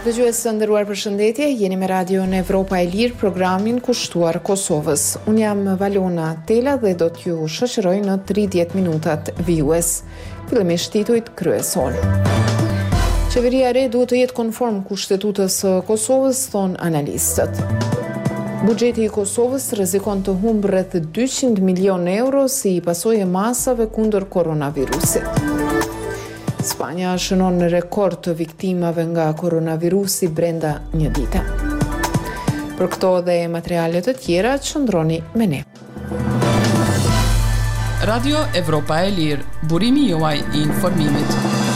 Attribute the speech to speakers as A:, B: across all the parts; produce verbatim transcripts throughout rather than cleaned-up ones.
A: Dëgjues të nderuar, përshëndetje, jeni me radion Evropa e Lirë, programin kushtuar Kosovës. Unë jam Valona Tela dhe do t'ju shoqëroj në tridhjetë minutat vijues. Fillimisht titujt kryesor. Qeveria e re duhet të jetë konform Kushtetutës së Kosovës, thon analistët. Buxheti i Kosovës rrezikon të humbë rreth dyqind milion euro si pasojë e masave kundër koronavirusit. Spanja shënon rekord të viktimave nga koronavirusi brenda një dite. Për këto dhe materiale të tjera, qëndroni me ne.
B: Radio Evropa e Lirë, burimi juaj i informimit.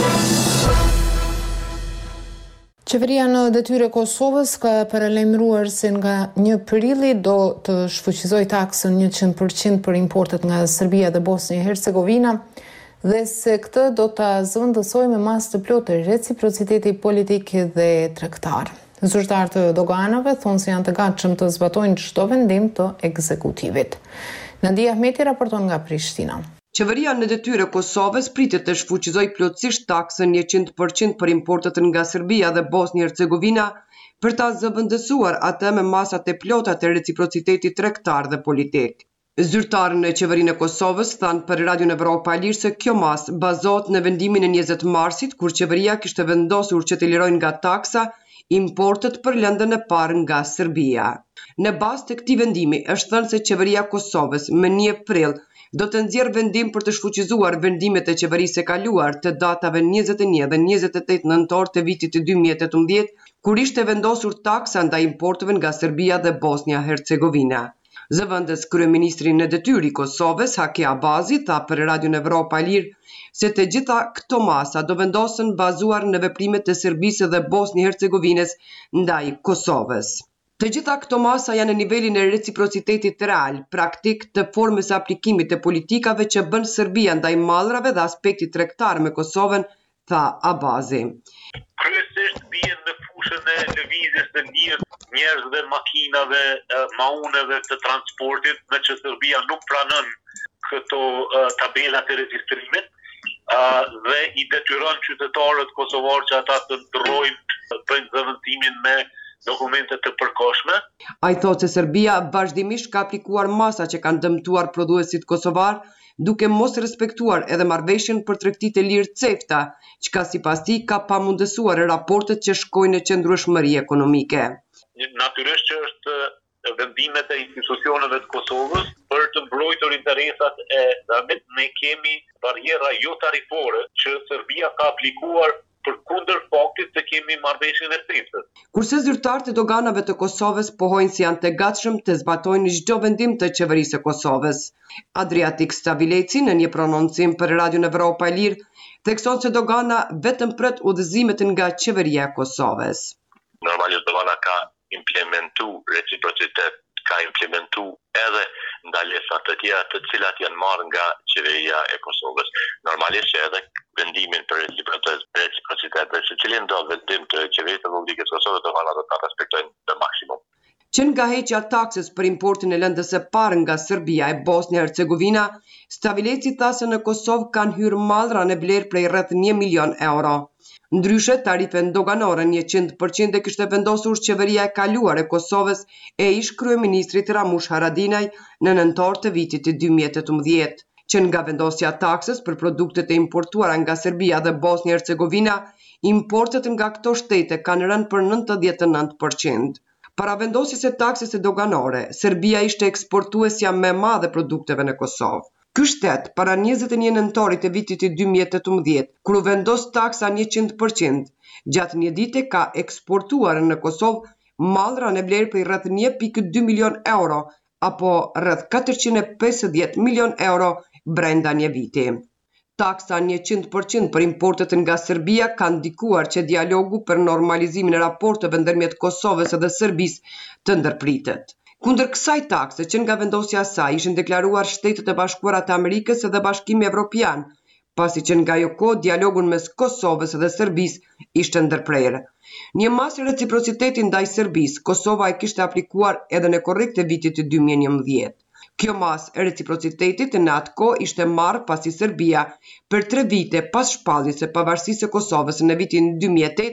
A: Qeveria në detyrë e Kosovës ka paralajmëruar se nga një prilli do të shfuqizojë taksën njëqind përqind për importet nga Serbia dhe Bosnia e Hercegovina, dhe se këtë do ta zëvendësojë me masë të plotë reciprociteti politik dhe tregtar. Zyrtarë të doganave thonë se janë të gatshëm të zbatojnë çdo vendim të ekzekutivit. Nadia Ahmeti raporton nga Prishtina.
C: Qeveria në detyrë e Kosovës pritet të shfuqizojë plotësisht taksën njëqind përqind për importet nga Serbia dhe Bosnia e Hercegovina për ta zëvendësuar atë me masat e plota të reciprocitetit tregtar dhe politik. Zyrtarë në qeverinë e Kosovës thanë për Radion Evropa e Lirë se kjo masë bazohet në vendimin e njëzet marsit, kur qeveria kishte vendosur që të lirojnë nga taksa importet për lëndën e parë nga Serbia. Në bazë të këtij vendimi është thënë se qeveria e Kosovës më një prill do të nxjerrë vendim për të shfuqizuar vendimet e qeverisë së kaluar të datave njëzet e një dhe njëzet e tetë nëntor të vitit të dy mijë e tetëmbëdhjetë, kur ishte vendosur taksa ndaj importeve nga Serbia dhe Bosnia Hercegovina. Zëvendës kryeministri në detyrë i Kosovës, Haki Abazi, tha për Radion Evropa e Lirë se të gjitha këto masa do vendosen bazuar në veprimet e Serbisë dhe Bosnia Hercegovinës ndaj Kosovës. Të gjitha këto masa janë në nivelin e reciprocitetit real, praktik të formës së aplikimit të politikave që bën Serbia ndaj mallrave dhe aspektit tregtar me Kosovën, tha Abazi.
D: Kryesisht bien në fushën e lëvizjes të lirë njerëzve, makinave, mauneve të transportit, me që Serbia nuk pranon këto uh, tabelat e regjistrimit uh, dhe i detyron qytetarët kosovar që ata të ndrojnë bëjnë zëvendësimin me dokumente të përkohshme.
C: Ai thotë se Serbia vazhdimisht ka aplikuar masa që kanë dëmtuar prodhuesit kosovar, duke mos respektuar edhe marrëveshjen për tregtitë e lirë CEFTA, çka sipas tij ka pamundësuar raportet që shkojnë në qëndrueshmëri ekonomike.
D: Natyrisht që është vendimet e institucioneve të Kosovës për të mbrojtur interesat e damit. Ne kemi barriera jo tarifore që Serbia ka aplikuar për kundër faktit se kemi marrëveshjen e CEFTA-s.
C: Kurse zyrtarët e doganave të Kosovës pohojnë se janë të gatshëm të zbatojnë çdo vendim të qeverisë së Kosovës. Adriatik Stavileci në një prononcim për Radion Evropa e Lirë thekson se dogana vetëm pret udhëzimet nga qeveria e Kosovës.
D: Normalisht dogana ka implementu reciprocitet, ka implementu edhe ndalesat të tjera të cilat janë marrë nga qeveria e Kosovës. Normalisht që edhe vendimin për reciprocitet dhe se cilin do vendim të qeverisë të Republikës Kosovës dogana do ta respektojnë në maksimum.
C: Që nga heqja taksës për importin e lëndës së parë nga Serbia e Bosnia Hercegovina, Stavileci tha se në Kosovë kanë hyrë mallra në vlerë prej rreth një milion euro. Ndryshe, tarifën doganore njëqind përqind e kishte vendosur qeveria e kaluar e Kosovës e ish kryeministrit Ramush Haradinaj në nëntor të vitit të dy mijë e tetëmbëdhjetë, që nga vendosja taksës për produktet e importuara nga Serbia dhe Bosnia Hercegovina, importet nga këto shtete kanë rënë për nëntëdhjetë e nëntë përqind. Para vendosjes së taksës e doganore, Serbia ishte eksportuesja më e madhe produkteve në Kosovë. Ky shtet, para njëzet e një nëntorit të vitit të dy mijë e tetëmbëdhjetë, kur u vendos taksa njëqind përqind, gjatë një dite ka eksportuar në Kosovë mallra në vlerë për rreth një pikë dy milion euro, apo rreth katërqind e pesëdhjetë milion euro brenda një viti. Taksa njëqind përqind për importet nga Serbia ka ndikuar që dialogu për normalizimin e raporteve ndërmjet Kosovës dhe Serbisë të ndërpritet. Kundër kësaj takse që nga vendosja e saj ishin deklaruar Shtetet e Bashkuara të Amerikës dhe Bashkimi Evropian, pasi që nga ajo kohë dialogun mes Kosovës dhe Serbisë ishte ndërprerë. Një masë reciprociteti ndaj Serbisë, Kosova e kishte aplikuar edhe në korrik të vitit të dy mijë e njëmbëdhjetë. Kjo masë e reciprocitetit në atë kohë ishte marrë pasi Serbia, për tre vite pas shpalljes së pavarësisë së Kosovës në vitin dy mijë e tetë,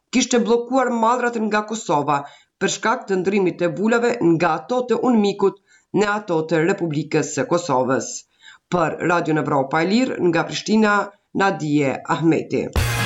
C: kishte bllokuar mallrat nga Kosova për shkak të ndrymit të vulave nga ato të UNMIK-ut në ato të Republikës së Kosovës. Për Radio Evropa e Lirë nga Prishtina, Nadije Ahmeti.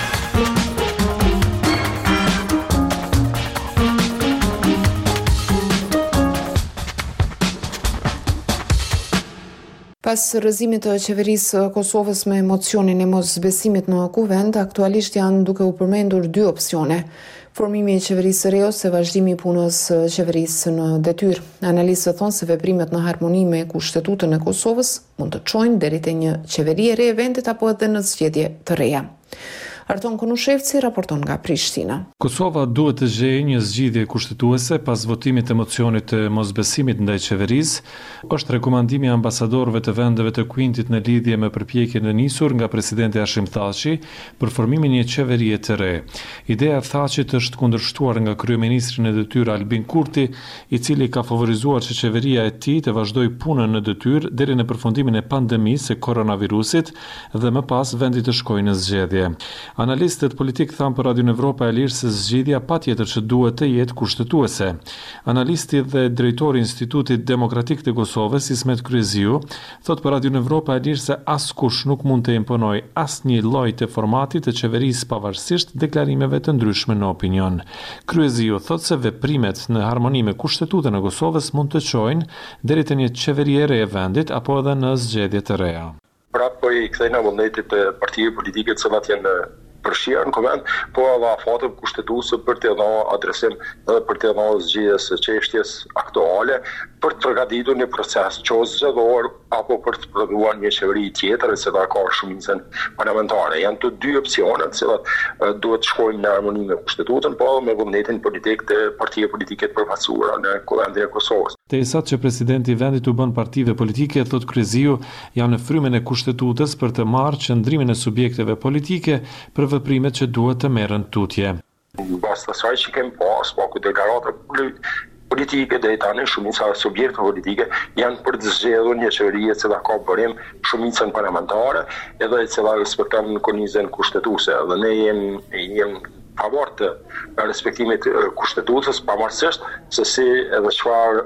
A: Pas rrëzimit të qeverisë Kosovës me mocionin e mosbesimit në kuvend, aktualisht janë duke u përmendur dy opsione. Formimi i qeverisë së re ose vazhdimi i punës së qeverisë në detyrë. Analistët thonë se veprimet në harmoni me Kushtetutën e Kosovës mund të çojnë deri te një qeveri e re e vendit apo edhe në zgjedhje të reja. Arton Konushevci raporton nga Prishtina.
E: Kosova duhet të gjejë një zgjidhje kushtetuese pas votimit të mocionit të mosbesimit ndaj qeverisë, është rekomandimi i ambasadorëve të vendeve të Kuintit në lidhje me përpjekjen e nisur nga presidenti Hashim Thaçi për formimin e një qeverie të re. Ideja e Thaçit është kundërshtuar nga kryeministri në detyrë Albin Kurti, i cili ka favorizuar që qeveria e tij të vazhdojë punën në detyrë deri në përfundimin e pandemisë së koronavirusit dhe më pas vendi të shkojë në zgjedhje. Analistët politik thanë për Radio Evropa e Lirë se zgjidhja patjetër që duhet të jetë kushtetuese. Analisti dhe drejtori i Institutit Demokratik të Kosovës, Ismet Kryeziu, thot për Radio Evropa e Lirë se askush nuk mund të imponojë asnjë lloj të formatit të qeverisë pavarësisht deklarimeve të ndryshme në opinion. Kryeziu thot se veprimet në harmoni me Kushtetutën e Kosovës mund të çojnë deri te një qeveri e re e vendit apo edhe në zgjedhje të reja.
F: Pra po i kthejna vullnetit të partive politike të cilat janë përfshirë në konvent, po edhe afatën kushtetuese për të dhënë adresim dhe për të dhënë zgjidhjes së çështjes aktuale, për të përgatitur një proces qoftë zgjedhor apo për të prodhuar një qeveri tjetër se ta ka shumicën parlamentare. Janë të dy opsione të cilat uh, duhet të shkojnë në harmoni me Kushtetutën, po me vullnetin politik të partive politike të përfaqësuara në Kuvendin e Kosovës.
E: Derisa që presidenti i vendit u bën partive politike, thot Kryeziu, janë në frymën e Kushtetutës për të marrë qëndrimin e subjekteve politike për veprimet që duhet të merren tutje.
F: Basta asaj që kemi pas, pa ku deklarata politike dhe tani shumica subjekte politike janë për të zgjedhur një qeveri e cila ka bërim shumicën parlamentare edhe e cila respekton kornizën kushtetuese. Dhe ne jemi jemi favor të respektimit kushtetuesës, pavarësisht se si edhe çfarë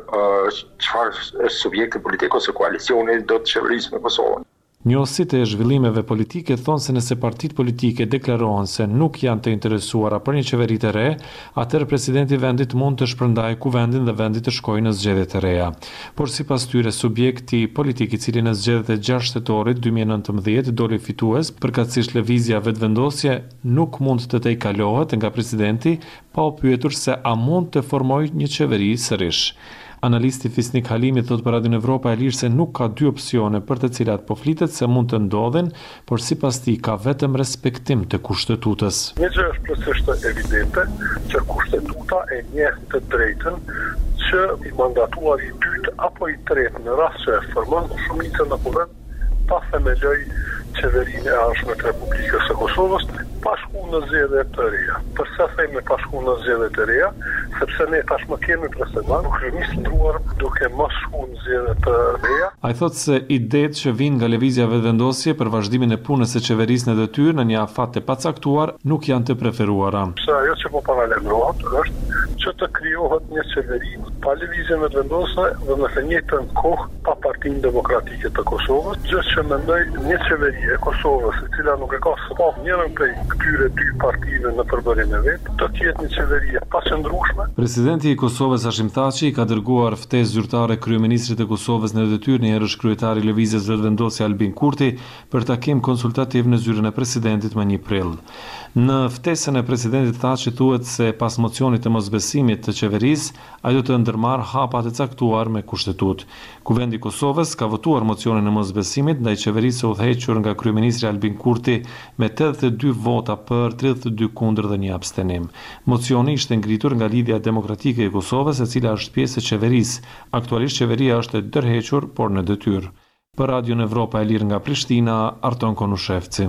F: çfarë subjekte politike ose koalicioni do të qeverisë në Kosovë.
E: Njohësit e zhvillimeve politike thonë se nëse partitë politike deklarohen se nuk janë të interesuara për një qeveri të re, atëherë presidenti i vendit mund të shpërndajë kuvendin dhe vendi të shkojë në zgjedhje të reja. Por sipas tyre, subjekti politik i cili në zgjedhjet e gjashtë shtatorit dy mijë e nëntëmbëdhjetë doli fitues, përkatësisht lëvizja vetëvendosje, nuk mund të tejkalohet nga presidenti pa u pyetur se a mund të formojë një qeveri sërish. Analisti Fisnik Halimi thot për Radio Evropa e Lirë se nuk ka dy opsione për të cilat po flitet se mund të ndodhin, por sipas tij ka vetëm respektim të Kushtetutës.
G: Një gjë është plotësisht evidente që Kushtetuta e njeh të drejtën që i mandatuari i dytë apo i tretë në rast që e formon shumicën në kuvend ta themeloj qeverinë e ardhshme të Republikës së Kosovës pa shku në zgjedhje të reja. Përsa themi pa shku në zgjedhje të reja, sepse ne tashmë kemi precedent, kryeministri ndruar duke mos shku në zgjedhje të reja.
E: Ai thotë se idetë që vijnë nga lëvizja vetëvendosje për vazhdimin e punës së qeverisë në detyrë në një afat të pacaktuar nuk janë të preferuara.
G: Se ajo që po paralajmërohet është që të krijohet një qeveri pa lëvizje vetëvendosje dhe në të njëjtën kohë pa Partinë Demokratike të Kosovës, gjë që mendoj një qeveri e Kosovës, e cila nuk e ka sfat njërin prej këtyre dy partive në përbërjen e vet, do të jetë një qeveri e paqëndrueshme.
E: Presidenti i Kosovës Hashim Thaçi ka dërguar ftesë zyrtare kryeministrit të Kosovës në detyrë, një herësh kryetari i lëvizjes vetëvendosje Albin Kurti për takim konsultativ në zyrën e presidentit më një prill. Në ftesën e presidentit Thaçi thuhet se pas mocionit të mosbesimit të qeverisë, ai do të ndërmarrë hapat e caktuar me Kushtetutë. Kuvendi i Kosovës ka votuar mocionin e mosbesimit ndaj qeverisë së udhëhequr nga kryeministri Albin Kurti me tetëdhjetë e dy vota për, tridhjetë e dy kundër dhe një abstenim. Mocioni ishte ngritur nga Lidhja Demokratike e Kosovës, e cila është pjesë e qeverisë. Aktualisht qeveria është e ndërhequr, por në detyrë. Për Radio Evropa e Lirë nga Prishtina, Arton Konushevci.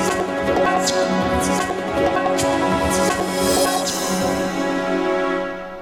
A: Mas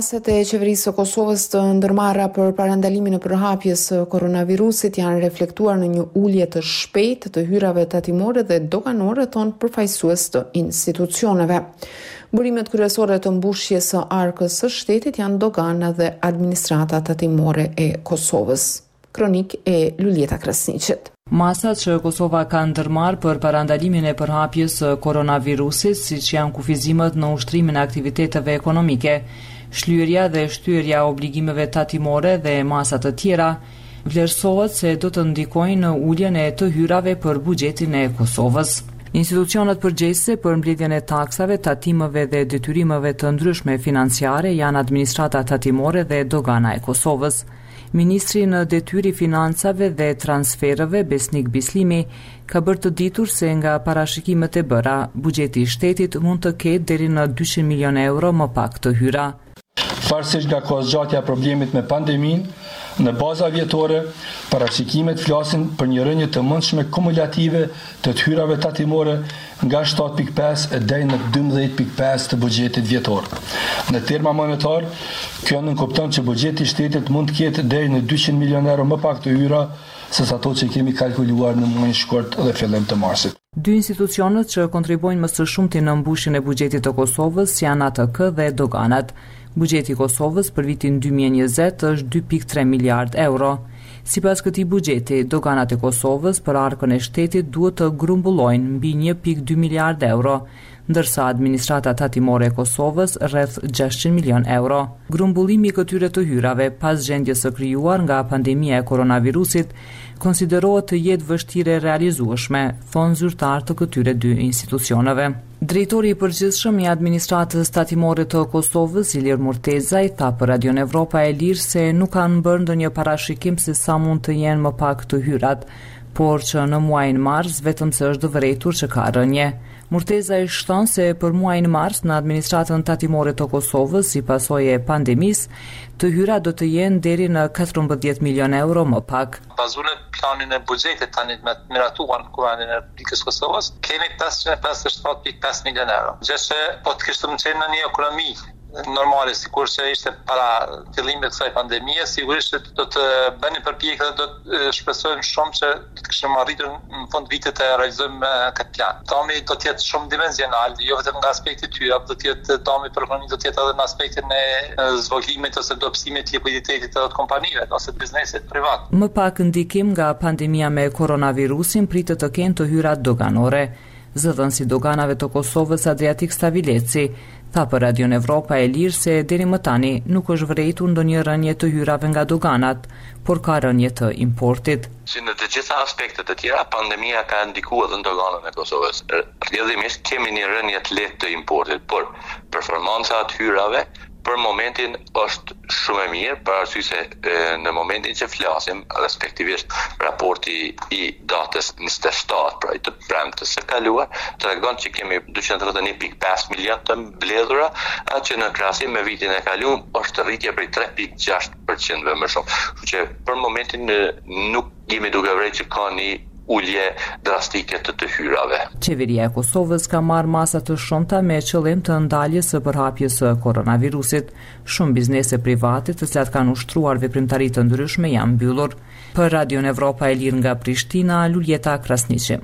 A: Masat e qeverisë së Kosovës të ndërmarra për parandalimin e përhapjes së koronavirusit janë reflektuar në një ulje të shpejtë të hyrave tatimore dhe doganore, thon përfaqësues të institucioneve. Burimet kryesore të mbushjes së arkës së shtetit janë dogana dhe administrata tatimore e Kosovës. Kronik e Luljeta Krasniqit.
H: Masat që Kosova ka ndërmarrë për parandalimin e përhapjes së koronavirusit, siç janë kufizimet në ushtrimin e aktiviteteve ekonomike, shlyerja dhe shtyrja e obligimeve tatimore dhe masa të tjera, vlerësohet se do të ndikojnë në uljen e të hyrave për buxhetin e Kosovës. Institucionet përgjegjëse për mbledhjen e taksave, tatimeve dhe detyrimeve të ndryshme financiare janë administrata tatimore dhe dogana e Kosovës. Ministri në detyri financave dhe transfereve, Besnik Bislimi, ka bërë të ditur se nga parashikimet e bëra, buxheti i shtetit mund të ketë deri në dyqind milion euro më pak të hyra.
I: Pavarësisht nga kozgjatja e problemit me pandemin, në baza vjetore, parashikimet flasin për një rënje të mundshme kumulative të të hyrave tatimore nga shtatë pikë pesë deri në dymbëdhjetë pikë pesë të buxhetit vjetor. Në terma monetar, kjo nënkupton që buxheti i shtetit mund të ketë deri në dyqind milion euro më pak të hyra se ato që kemi kalkuluar në muajin shkurt dhe fillim të marsit.
H: Dy institucionet që kontribuojnë më së shumti në mbushjen e buxhetit të Kosovës janë A T K dhe doganat. Buxheti i Kosovës për vitin dy mijë e njëzet është dy pikë tre miliard euro. Sipas këtij buxheti, doganat e Kosovës për arkën e shtetit duhet të grumbullojnë mbi një pikë dy miliard euro, ndërsa administrata tatimore e Kosovës rreth gjashtëqind milion euro. Grumbullimi i këtyre të hyrave pas gjendjes së krijuar nga pandemia e koronavirusit konsiderohet të jetë vështirë e realizueshme, thon zyrtar të këtyre dy institucioneve. Drejtori i përgjithshëm i administratës tatimore të Kosovës, Ilir Murtezaj, tha për Radion Evropa e Lirë se nuk kanë bërë ndonjë parashikim se sa mund të jenë më pak të hyrat, por që në muajin mars vetëm se është vërejtur që ka rënje. Murtezaj shton se për muajin mars në administratën tatimore të Kosovës, si pasojë e pandemisë, të hyra do të jenë deri në katërmbëdhjetë milion euro më pak.
J: Bazuar në planin e buxhetit tani me të miratuar në Kuvendin e Republikës Kosovës, kemi pesëqind e pesëdhjetë e shtatë pikë pesë milion euro. Gjë që po të kishte qenë në një ekonomi normale, sikur që ishte para fillimit të kësaj pandemie, sigurisht do të bëni përpjekje dhe do të shpresojmë shumë që do të kishim arritur në fund vitit të realizojmë këtë plan. Dami do të jetë shumë dimensional, jo vetëm nga aspekti i tyre, do të jetë dami për ekonominë, do të jetë edhe në aspektin e zvogëlimit ose dobësimit të likuiditetit të kompanive ose të biznesit privat.
H: Më pak ndikim nga pandemia me koronavirusin pritet të kenë të hyrat doganore. Zëdhënësi doganave të Kosovës Adriatik Stavileci tha për Radion Evropa e Lirë se deri më tani nuk është vërejtur ndonjë rënje të hyrave nga doganat, por ka rënje të importit.
K: Si në të gjitha aspektet e tjera, pandemia ka ndikuar edhe në doganën e Kosovës. Rrjedhimisht kemi një rënje të lehtë të importit, por performanca e hyrave për momentin është shumë e mirë, për arsye se në momentin që flasim, respektivisht raporti i datës njëzet e shtatë, pra i të premtës së kaluar, tregon që kemi dyqind e tridhjetë e një pikë pesë milion të mbledhura, atë që në krahasim me vitin e kaluar është rritje prej tre pikë gjashtë përqind më shumë. Kështu që për momentin nuk jemi duke vërejtë që ka një ulje drastike të të hyrave.
H: Qeveria e Kosovës ka marrë masa të shumta me qëllim të ndaljes së përhapjes së koronavirusit. Shumë biznese private të cilat kanë ushtruar veprimtari të ndryshme janë mbyllur. Për Radion Evropa e Lirë nga Prishtina, Luljeta Krasniqi.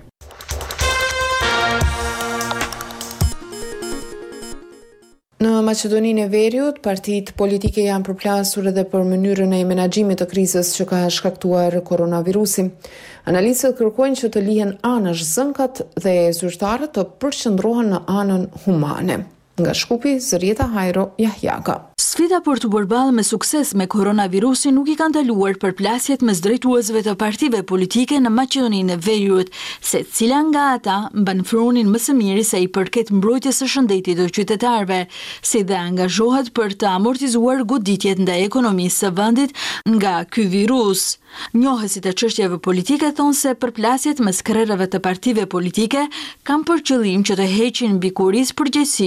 A: Në Maqedoninë e Veriut, partitë politike janë përplasur edhe për mënyrën e menaxhimit të krizës që ka shkaktuar koronavirusi. Analistët kërkojnë që të lihen anash zënkat dhe zyrtarët të përqendrohen në anën humane. Nga Shkupi, Zërieta Hajro Jahjaka.
L: Sfida për të përballë me sukses me koronavirusin nuk i kanë ndaluar përplasjet mes drejtuesve të partive politike në Maqedoninë e Veriut, se cila nga ata mban fronin më së miri sa i përket mbrojtjes së shëndetit të qytetarëve, si dhe angazhohet për të amortizuar goditjet ndaj ekonomisë së vendit nga ky virus. Njohësit e çështjeve politike thonë se përplasjet mes krerëve të partive politike kanë për qëllim që të heqin mbi kuris përgjegjësitë që kanë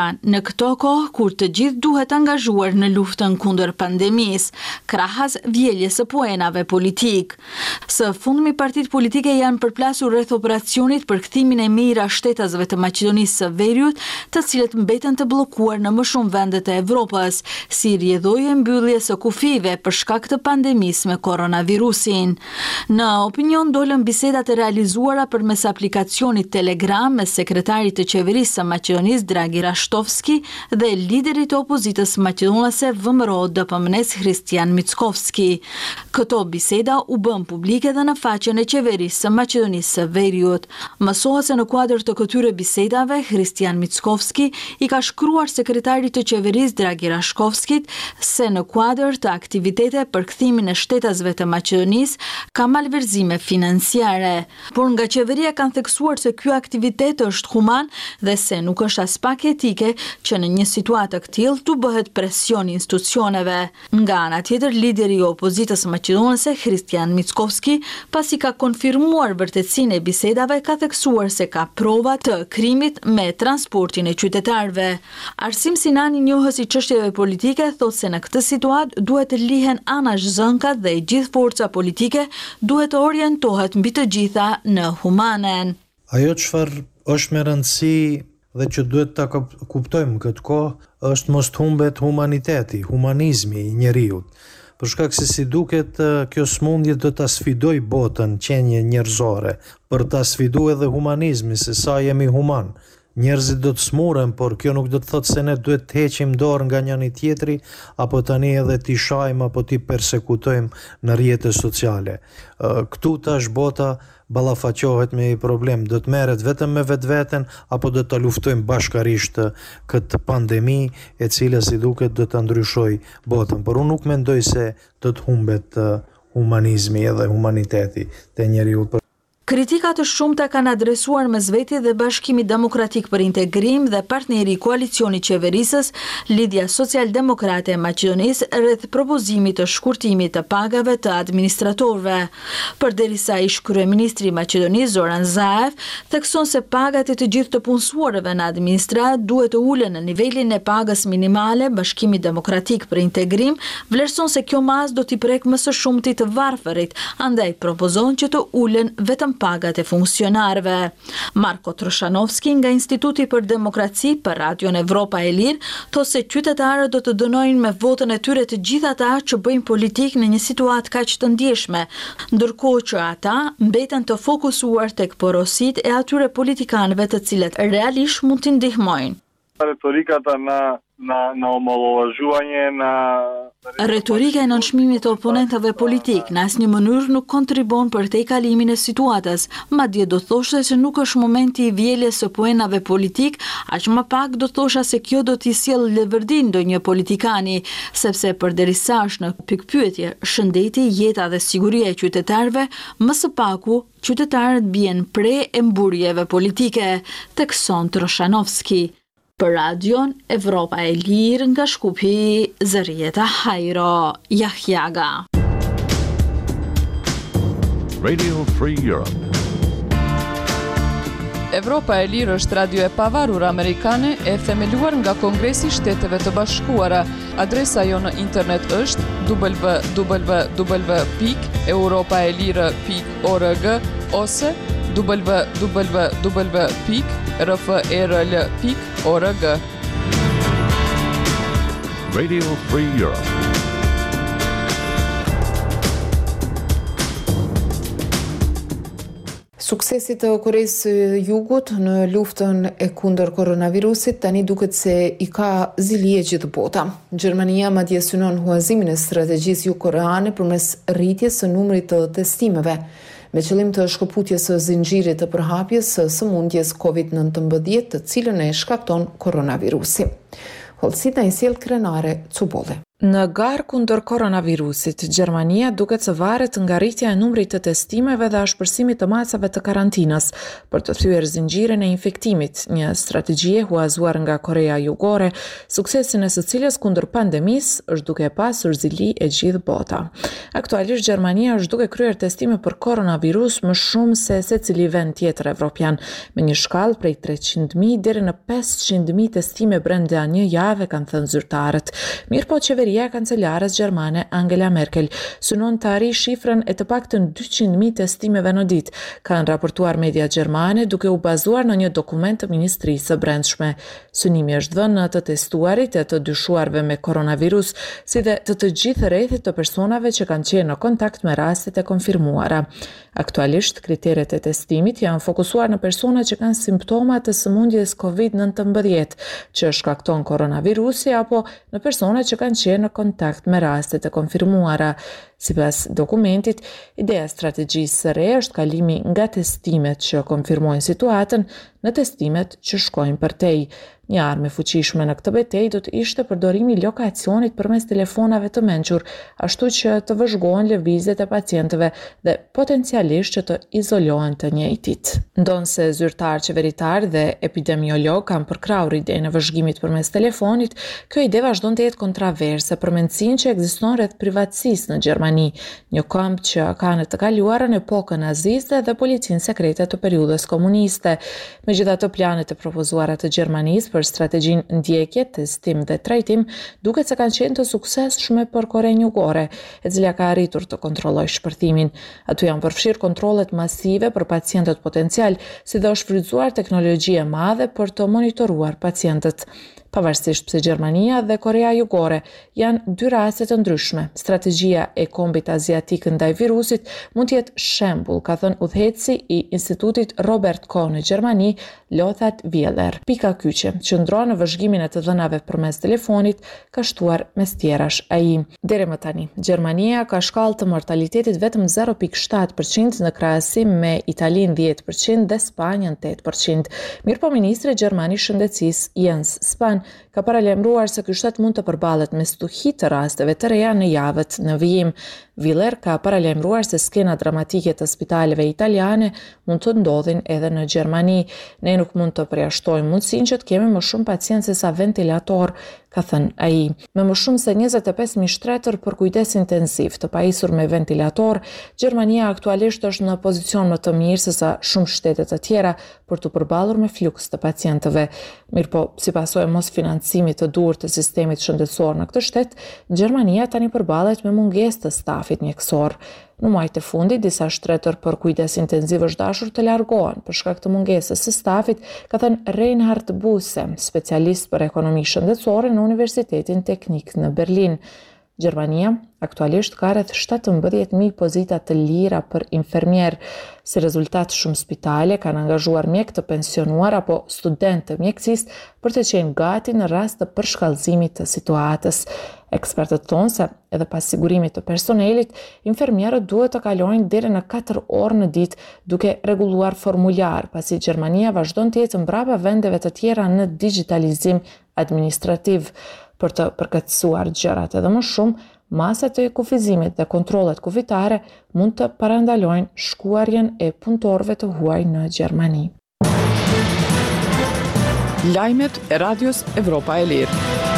L: Amerikan në këto kohë kur të gjithë duhet angazhuar në luftën kundër pandemisë, krahas vjeljes së poenave politik. Së fundmi partitë politike janë përplasur rreth operacionit për kthimin e mirë a shtetasve të Maqedonisë së Veriut, të cilët mbeten të bllokuar në më shumë vende të Evropës, si rrjedhojë mbylljes së kufive për shkak të pandemisë me koronavirusin. Në opinion dolën bisedat e realizuara përmes aplikacionit Telegram me sekretarit të qeverisë së Maqedonisë Dragi Rashtovski dhe liderit të opozitës maqedonase V M R O D P M N-s Hristijan Mickovski. Këto biseda u bën publike dhe në faqen e qeverisë së Maqedonisë së Veriut. Mësohet se në kuadër të këtyre bisedave, Hristijan Mickovski i ka shkruar sekretarit të qeverisë Dragi Rashkovskit se në kuadër të aktivitete për kthimin e shtetasve të Maqedonisë ka malverzime financiare, por nga qeveria kanë theksuar se ky aktivitet është human dhe se nuk është as pak etike që në një situatë të tillë të bëhet presion institucioneve. Nga ana tjetër, lideri i opozitës maqedonase Hristijan Mickovski, pasi ka konfirmuar vërtetësinë e bisedave, ka theksuar se ka prova të krimit me transportin e qytetarëve. Arsim Sinani, njohës i çështjeve politike, thotë se në këtë situatë duhet të lihen anash zënkat dhe gjithë forca politike duhet të orientohet mbi të gjitha në humanen.
M: Ajo çfarë është me rëndësi dhe që duhet ta kuptojmë këtë kohë është mos të humbet humaniteti, humanizmi i njeriut. Për shkak se si duket kjo smundje do ta sfidoj botën qenje njerëzore, për ta sfiduar edhe humanizmin se sa jemi human. Njerëzit do të smuren, por kjo nuk do të thotë se ne duhet të heqim dorë nga njëri tjetri, apo tani edhe t'i shajmë apo t'i persekutojmë në rrjetet sociale. Këtu tash bota ballafaqohet me një problem, do të merret vetëm me vetveten apo do të luftojmë bashkarisht këtë pandemi e cila si duket do të ndryshojë botën. Por unë nuk mendoj se do të humbet humanizmi edhe humaniteti te njeriu.
L: Kritikat të shumta kanë adresuar mes veti dhe Bashkimi Demokratik për Integrim dhe partneri i koalicionit qeverisës, Lidhja Social-Demokrate e Maqedonisë, rreth propozimit të shkurtimit të pagave të administratorëve. Përderisa ish kryeministri i Maqedonisë Zoran Zaev thekson se pagat e të gjithë të punësuarëve në administrat duhet të ulen në nivelin e pagës minimale, Bashkimi Demokratik për Integrim vlerëson se kjo masë do t'i prek më së shumti të varfërit, andaj propozon që të ulen vetëm pagat e funksionarëve. Marko Troshanovski nga Instituti për Demokraci për Radion Evropa e Lirë thotë se qytetarët do të dënojnë me votën e tyre të gjithë ata që bëjnë politik në një situatë kaq të ndjeshme, ndërkohë që ata mbeten të fokusuar tek porositë e atyre politikanëve të cilët realisht mund t'i ndihmojnë.
G: Retorikata na na na omalovažuvanje, na
L: Retorika e nënshmimit të oponentëve politik në asnjë mënyrë nuk kontribon për te kalimin e situatës, madje do thoshte se nuk është momenti i vjeljes së poenave politik, aq më pak do thosha se kjo do t'i sjellë lëvërdin ndonjë politikani, sepse përderisa është në pikpyetje shëndeti, jeta dhe siguria e qytetarëve, më së paku qytetarët bien pre e mburjeve politike, thekson Troshanovski. Për Radion Evropa e Lirë nga Shkupi, Zërieta Hajro Jahjaga.
N: Radio Free Europe.
B: Evropa e Lirë është radio e pavarur amerikane e themeluar nga Kongresi i Shteteve të Bashkuara. Adresa jo në internet është w w w pikë europaelire pikë org ose w w w pikë r f r l pikë org.
N: Radio Free Europe.
A: Suksesi të Koreas së Jugut në luftën e kundër koronavirusit tani duket se i ka zilije gjithë bota. Gjermania madje synon huazimin e strategjisë jugkoreane përmes rritjes së numrit të testimeve, me qëllim të shkëputjes së zinxhirit të përhapjes së sëmundjes covid nëntëmbëdhjetë, të cilën e shkakton koronavirusi. Holësit në i sjell Krenare Cubolle. Në garë kundër koronavirusit, Gjermania duket se varet nga rritja e numrit të testimeve dhe ashpërsimit të masave të karantinës për të thyer zinxhirin e infektimit, një strategji e huazuar nga Korea Jugore, suksesin e së cilës kundër pandemisë është duke pasur zili e gjithë bota. Aktualisht Gjermania është duke kryer testime për koronavirus më shumë se secili vend tjetër evropian, me një shkallë prej treqind mijë deri në pesëqind mijë testime brenda një jave, kanë thënë zyrtarët. Mirëpo qeveria e kancelares gjermane Angela Merkel synon të arrijë shifrën e të paktën dyqind mijë testimeve në ditë, kanë raportuar media gjermane duke u bazuar në një dokument të Ministrisë së Brendshme. Synimi është dhënë në të testuarit e të dyshuarve me koronavirus, si dhe të të gjithë rrethit të personave që kanë qenë në kontakt me rastet e konfirmuara. Aktualisht, kriteret e testimit janë fokusuar në persona që kanë simptoma të sëmundjes kovid nineteen, që shkakton koronavirusi, apo në persona që kanë qenë në kontakt me rastet e konfirmuara. Sipas dokumentit, ideja e strategjisë së re është kalimi nga testimet që konfirmojnë situatën në testimet që shkojnë përtej. Një armë e fuqishme në këtë betejë do të ishte përdorimi i lokacionit përmes telefonave të mençur, ashtu që të vëzhgohen lëvizjet e pacientëve dhe potencialisht që të izolohen të njëjtit. Ndonse zyrtar qeveritar dhe epidemiolog kanë përkrahur idenë e vëzhgimit përmes telefonit, kjo ide vazhdon të jetë kontroverse për mendsinë që ekziston rreth privatësisë në Gjermani, një kamp që ka në të kaluarën epokën naziste dhe policinë sekrete të periudhës komuniste. Megjithatë, planet e propozuara të Gjermanisë për strategjinë ndjekje, testim dhe trajtim duket se kanë qenë të suksesshme për Korenë Jugore, e cila ka arritur të kontrollojë shpërthimin. Aty janë përfshirë kontrollet masive për pacientët potencial, si dhe është shfrytzuar teknologji e madhe për të monitoruar pacientët. Pavarësisht pse Gjermania dhe Korea Jugore janë dy raste të ndryshme, strategjia e kombit aziatik ndaj virusit mund të jetë shembull, ka thënë udhëheqësi i Institutit Robert Koch në Gjermani, Lothar Wieler. Pika kyçe qëndron në vëzhgimin e të dhënave përmes telefonit, ka shtuar mes tjerash ai. Deri më tani, Gjermania ka shkallë të mortalitetit vetëm zero pikë shtat përqind në krahasim me Italinë dhjetë përqind dhe Spanjën tetë përqind. Mirëpo ministri gjerman i shëndetësisë Jens Spahn ka paralajmëruar se ky shtet mund të përballet me stuhi të rasteve të reja në javët në vijim. Wieler ka paralajmëruar se skena dramatike të spitaleve italiane mund të ndodhin edhe në Gjermani. Ne nuk mund të përjashtojmë mundësinë që të kemi më shumë pacientë se sa ventilator, ka thënë ai. Me më shumë se njëzet e pesë mijë shtretër për kujdes intensiv të pajisur me ventilator, Gjermania aktualisht është në pozicion më të mirë se sa shumë shtete të tjera për të përballur me fluks të pacientëve. Mirëpo, si pasojë mos financimit të duhur të sistemit shëndetësor në këtë shtet, Gjermania tani përballet me mungesë të stafit mjekësor. Në muajt e fundit, disa shtretër për kujdes intensiv është dashur të largohen për shkak të mungesës së stafit, ka thënë Reinhard Busse, specialist për ekonomi shëndetësore në Universitetin Teknik në Berlin. Gjermania aktualisht ka rreth shtatëmbëdhjetë mijë pozita të lira për infermier. Si rezultat, shumë spitale kanë angazhuar mjek të pensionuar apo student të mjekësisë për të qenë gati në rast të përshkallëzimit të situatës. Ekspertët thonë se edhe pas sigurimit të personelit, infermierët duhet të kalojnë deri në katër orë në ditë duke rregulluar formular, pasi Gjermania vazhdon të jetë mbrapa vendeve të tjera në digitalizim administrativ. Për të përkatësuar gjërat edhe më shumë, masat e kufizimit dhe kontrollet kufitare mund të parandalojnë shkuarjen e punëtorëve të huaj në Gjermani.
B: Lajmet e Radios Evropa e Lirë.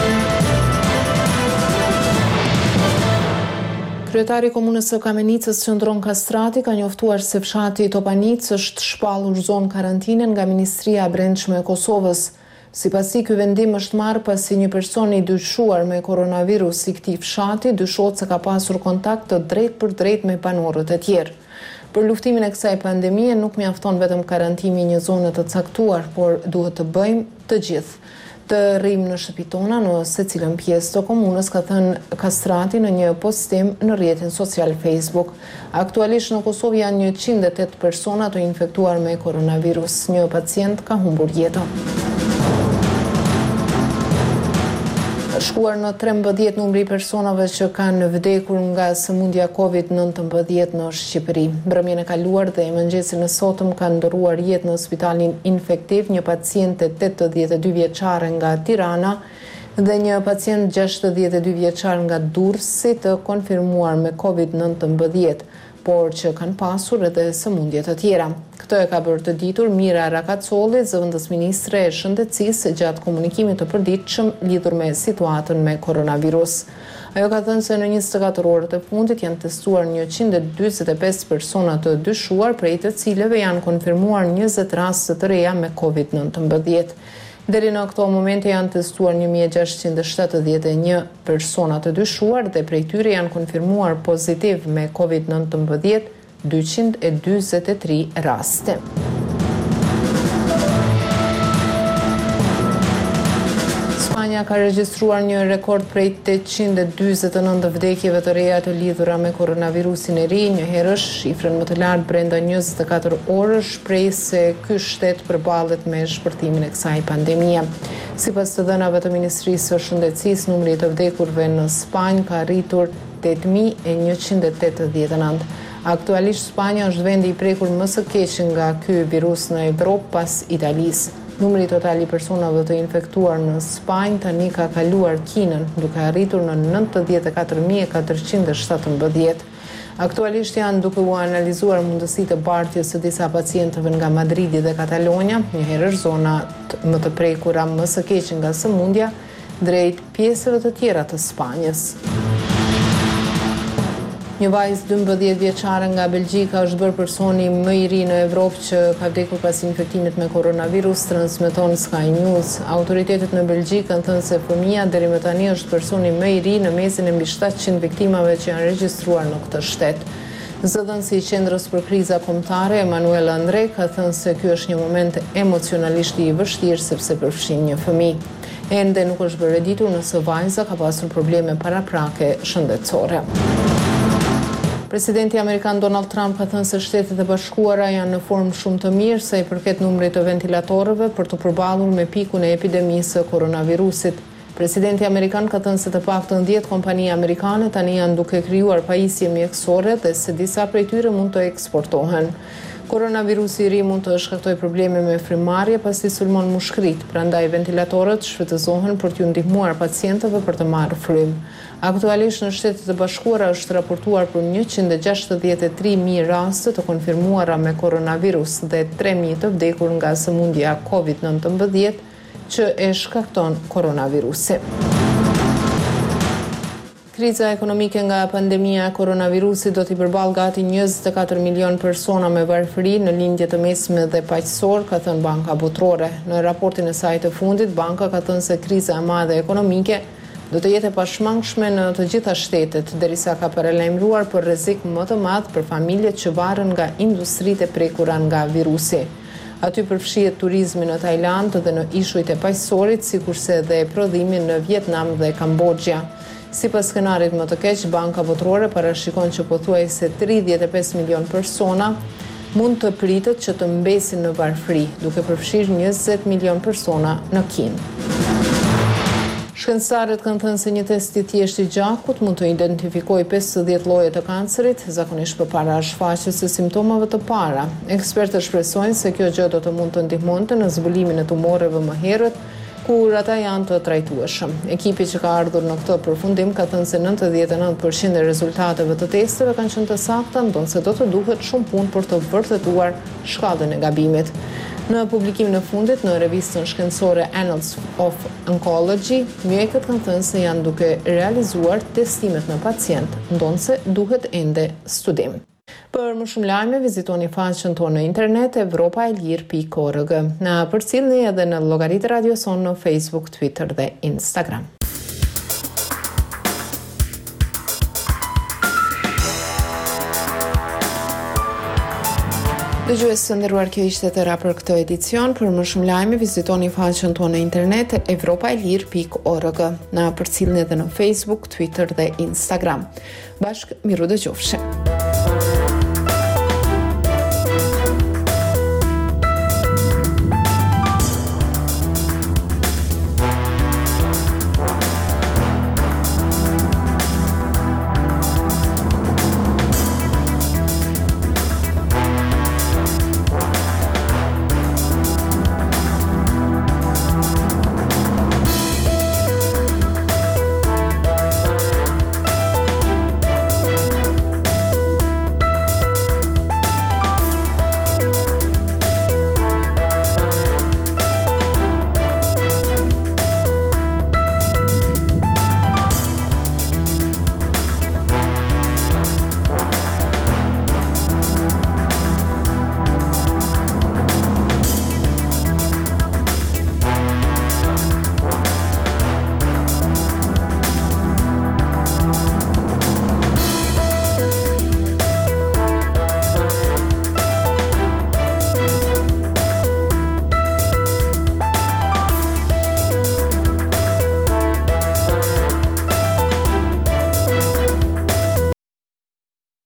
A: Kryetari i Komunës së Kamenicës Qëndron Kastrati ka njoftuar se fshati i Topanicë është shpallur zonë karantine nga Ministria e Brendshme e Kosovës. Sipas tij, ky vendim është marrë pasi një person i dyshuar me koronavirus i këtij fshati dyshohet se ka pasur kontakt të drejt për drejt me banorët e tjerë. Për luftimin e kësaj pandemie nuk mjafton vetëm karantimi i një zone të caktuar, por duhet të bëjmë të gjithë. Të rrim në shtëpi tona në secilën pjesë të komunës, ka thënë Kastrati në një postim në rrjetin social Facebook. Aktualisht në Kosovë janë njëqind e tetë persona të infektuar me koronavirus. Një pacient ka humbur jetën. Shkuar në trembëdhjetë numri i personave që kanë vdekur nga sëmundja kovid nineteen në Shqipëri. Mbrëmjen e kaluar dhe mëngjesin e sotëm kanë ndëruar jetë në spitalin infektiv një paciente tetëdhjetë e dy vjeçare nga Tirana, Dhe një pacient gjashtëdhjetë e dy vjeçar nga Durrësi të konfirmuar me covid nëntëmbëdhjetë, por që kanë pasur edhe sëmundje të tjera. Këtë e ka bërë të ditur Mira Rakacolli, zëvendës ministre e shëndetësisë, gjatë komunikimit të përditshëm lidhur me situatën me koronavirus. Ajo ka thënë se në njëzet e katër orët e fundit janë testuar njëqind e dyzet e pesë persona të dyshuar, prej të cilëve janë konfirmuar njëzet raste të reja me covid nëntëmbëdhjetë. Deri në këto momente janë testuar një mijë e gjashtëqind e shtatëdhjetë e një persona të dyshuar dhe prej tyre janë konfirmuar pozitiv me covid nëntëmbëdhjetë dyqind e dyzet e tri raste. Spanja ka regjistruar një rekord prej tetëqind e dyzet e nëntë vdekjeve të reja të lidhura me koronavirusin e ri, një herësh shifrën më të lartë brenda njëzet e katër orësh, shpreh se ky shtet përballet me shpërtimin e kësaj pandemie. Sipas të dhënave të Ministrisë së Shëndetësisë, numri i të vdekurve në Spanjë ka arritur tetë mijë e njëqind e tetëdhjetë e nëntë. Aktualisht Spanja është vendi i prekur më së keq nga ky virus në Evropë pas Italisë. Numri total i personave të infektuar në Spanjë tani ka kaluar Kinën, duke arritur në nëntëdhjetë e katër mijë e katërqind e shtatëmbëdhjetë. Aktualisht janë duke u analizuar mundësitë e bartjes së disa pacientëve nga Madridi dhe Katalonja, një herësh zonat më të prekura më së keq nga sëmundja, drejt pjesëve të tjera të Spanjës. Një vajzë dymbëdhjetë vjeçare nga Belgjika është bërë personi më i ri në Evropë që ka vdekur pas infektimit me koronavirus, transmeton Sky News. Autoritetet në Belgjikë kanë thënë se fëmia deri më tani është personi më i ri në mesin e mbi shtatëqind viktimave që janë regjistruar në këtë shtet. Zëdhënësi i Qendrës për Kriza Kombëtare, Emanuel Andre, ka thënë se ky është një moment emocionalisht i vështirë sepse përfshin një fëmijë. Ende nuk është bërë ditur nëse vajza ka pasur probleme paraprake shëndetësore. Presidenti Amerikan Donald Trump ka thënë se Shtetet e Bashkuara janë në formë shumë të mirë sa i përket numrit të ventilatorëve për të përballur me pikun e epidemisë së koronavirusit. Presidenti Amerikan ka thënë se të paktën dhjetë kompani amerikane tani janë duke krijuar pajisje mjekësore dhe se disa prej tyre mund të eksportohen. Koronavirusi i ri mund të shkaktojë probleme me frymëmarrje pasi sulmon mushkrit, prandaj ventilatorët shfrytëzohen për t'u ndihmuar pacientëve për të marrë frymë. Aktualisht në Shtetet e Bashkuara është raportuar për njëqind e gjashtëdhjetë e tri mijë raste të konfirmuara me koronavirus dhe tre mijë të vdekur nga sëmundja covid nëntëmbëdhjetë që e shkakton koronavirusi. Kriza ekonomike nga pandemia e koronavirusit do t'i përballë gati njëzet e katër milion persona me varfëri në lindje të mesme dhe paqësor, ka thënë Banka Botërore. Në raportin e saj të fundit, banka ka thënë se kriza e madhe ekonomike do të jetë e pashmangshme në të gjitha shtetet, derisa ka paralajmëruar për rrezik më të madh për familjet që varen nga industritë e prekura nga virusi. Aty përfshihet turizmi në Tajland dhe në ishujt e paqësorit, sikurse edhe prodhimi në Vietnam dhe Kambodja. Sipas skenarit më të keq, Banka Botërore parashikon që pothuajse tridhjetë e pesë milion persona mund të pritet që të mbesin në varfëri, duke përfshirë njëzet milion persona në Kinë. Shkencëtarët kanë thënë se një test i thjeshtë i gjakut mund të identifikojë pesëdhjetë lloje të kancerit, zakonisht përpara shfaqjes së simptomave të para. Ekspertët shpresojnë se kjo gjë do të mund të ndihmonte në zbulimin e tumoreve më herët, kur ata janë të trajtueshëm. Ekipi që ka ardhur në këtë përfundim ka thënë se nëntëdhjetë e nëntë përqind e rezultateve të testeve kanë qenë të sakta, ndonse do të duhet shumë punë për të vërtetuar shkallën e gabimit. Në publikimin e fundit në revistën shkencore Annals of Oncology, mjekët kanë thënë se janë duke realizuar testimet në pacient, ndonse duhet ende studim. Për më shumë lajme, vizitoni faqen tonë në internet evropaelir pikë org. Na përcjellni edhe në llogaritë Radio Son në Facebook, Twitter dhe Instagram. Dëgjues të nderuar, kjo ishte tëra për këtë edicion. Për më shumë lajme, vizitoni faqen tonë në internet evropaelir pikë org. Na përcjellni edhe në Facebook, Twitter dhe Instagram. Bashkë miru dëgjofshim.